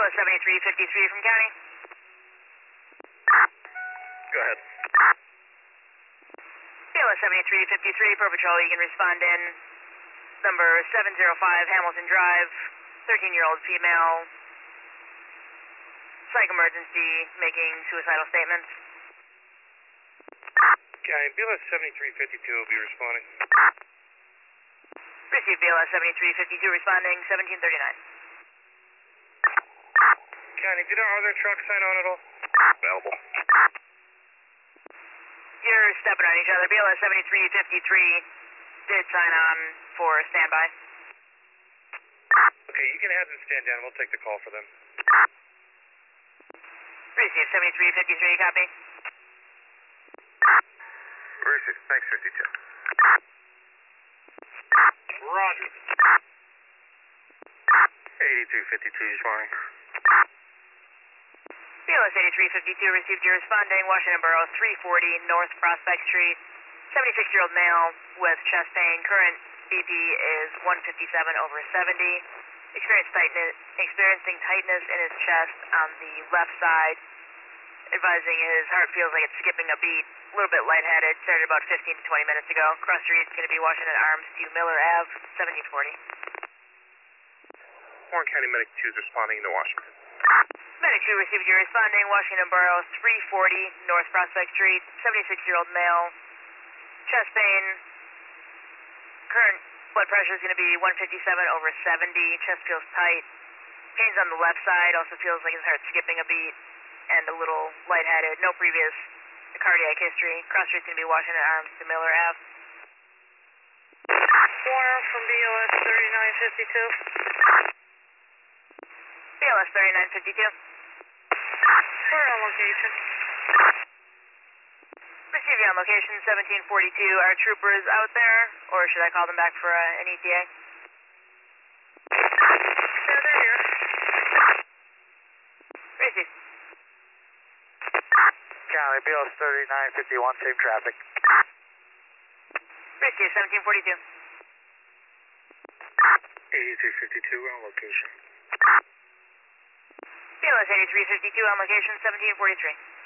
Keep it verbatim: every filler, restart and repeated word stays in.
S seventy-three fifty-three from County. Go ahead. B L S seventy-three fifty-three, per patrol, you can respond in. Number seven oh five Hamilton Drive, thirteen-year-old female. Psych emergency, making suicidal statements. County, B L S seventy-three fifty-two will be responding. Receive B L S seventy-three fifty-two responding, seventeen thirty-nine. County, did our other truck sign on at all? Available. You're stepping on each other. B L S seventy-three fifty-three did sign on for standby. Okay, you can have them stand down. We'll take the call for them. Receive seventy-three fifty-three, copy. Receive, thanks, fifty-two. Roger. eighty-two fifty-two is fine. B L S eighty-three fifty-two received your responding, Washington Borough, three forty North Prospect Street, seventy-six-year-old male with chest pain. Current B P is one fifty-seven over seventy. Experiencing tightness, experiencing tightness in his chest on the left side. Advising his heart feels like it's skipping a beat. A little bit lightheaded. Started about fifteen to twenty minutes ago. Cross street is going to be Washington Arms to Miller Avenue, seventeen forty. Warren County Medic two is responding to Washington. Medic two received your responding, Washington Borough, three forty North Prospect Street, seventy-six-year-old male, chest pain. Current blood pressure is going to be one fifty-seven over seventy. Chest feels tight. Pains on the left side. Also feels like his heart's skipping a beat and a little lightheaded. No previous cardiac history. Cross street's going to be Washington Arms to Miller Avenue. Warner from B L S thirty-nine fifty-two. B L S thirty-nine fifty-two. We're on location. Receiving on location, seventeen forty-two. Are troopers out there, or should I call them back for uh, an E T A? Yeah, they're here. Receive. County, B L S thirty-nine fifty-one, same traffic. Receive, seventeen forty-two. eighty-two fifty-two on location. B L S eighty-three fifty-two on location, seventeen forty-three.